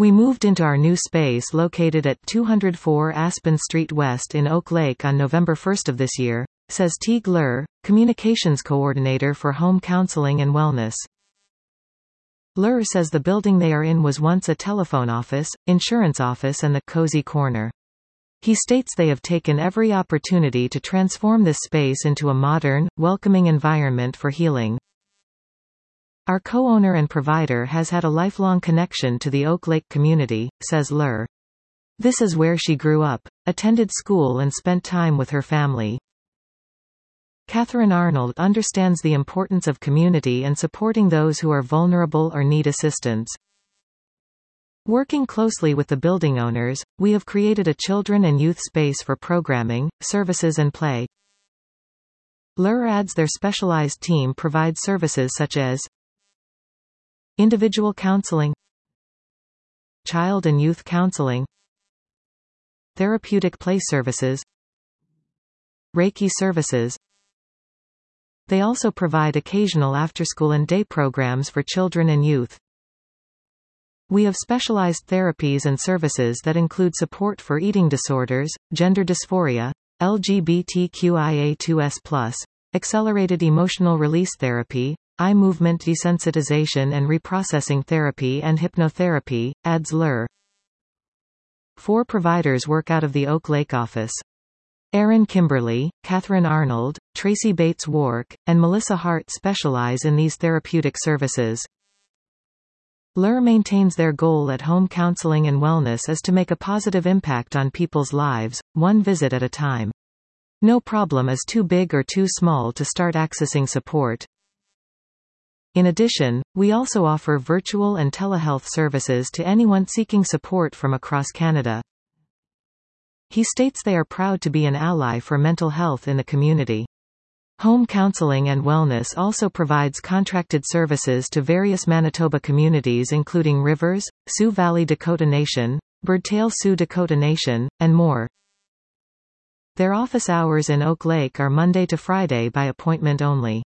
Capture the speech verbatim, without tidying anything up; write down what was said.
We moved into our new space located at two oh four Aspen Street West in Oak Lake on November first of this year, says Teague Lur, Communications Coordinator for Home Counseling and Wellness. Lur says the building they are in was once a telephone office, insurance office and the cozy corner. He states they have taken every opportunity to transform this space into a modern, welcoming environment for healing. Our co-owner and provider has had a lifelong connection to the Oak Lake community, says Lur. This is where she grew up, attended school and spent time with her family. Catherine Arnold understands the importance of community and supporting those who are vulnerable or need assistance. Working closely with the building owners, we have created a children and youth space for programming, services and play. Lur adds their specialized team provides services such as individual counseling, child and youth counseling, therapeutic play services, Reiki services. They also provide occasional after-school and day programs for children and youth. We have specialized therapies and services that include support for eating disorders, gender dysphoria, L G B T Q I A two S plus, accelerated emotional release therapy, eye movement desensitization and reprocessing therapy and hypnotherapy, adds Lur. Four providers work out of the Oak Lake office. Erin Kimberly, Catherine Arnold, Tracy Bates Wark, and Melissa Hart specialize in these therapeutic services. Lur maintains their goal at home counseling and wellness is to make a positive impact on people's lives, one visit at a time. No problem is too big or too small to start accessing support. In addition, we also offer virtual and telehealth services to anyone seeking support from across Canada. He states they are proud to be an ally for mental health in the community. Home Counseling and Wellness also provides contracted services to various Manitoba communities including Rivers, Sioux Valley Dakota Nation, Birdtail Sioux Dakota Nation, and more. Their office hours in Oak Lake are Monday to Friday by appointment only.